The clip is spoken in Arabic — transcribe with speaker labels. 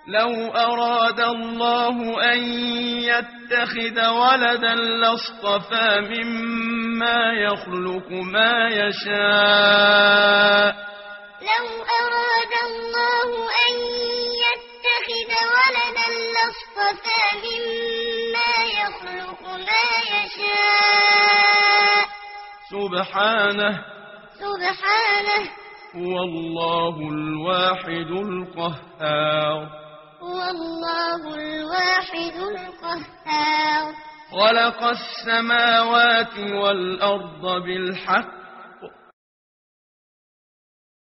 Speaker 1: لو أراد الله أن يتخذ ولدا لاصطفى مما يخلق ما يشاء.
Speaker 2: لو أراد الله أن يتخذ ولدا لاصطفى مما يخلق ما يشاء.
Speaker 1: سبحانه هو الله الواحد القهار. خلق السماوات والأرض بالحق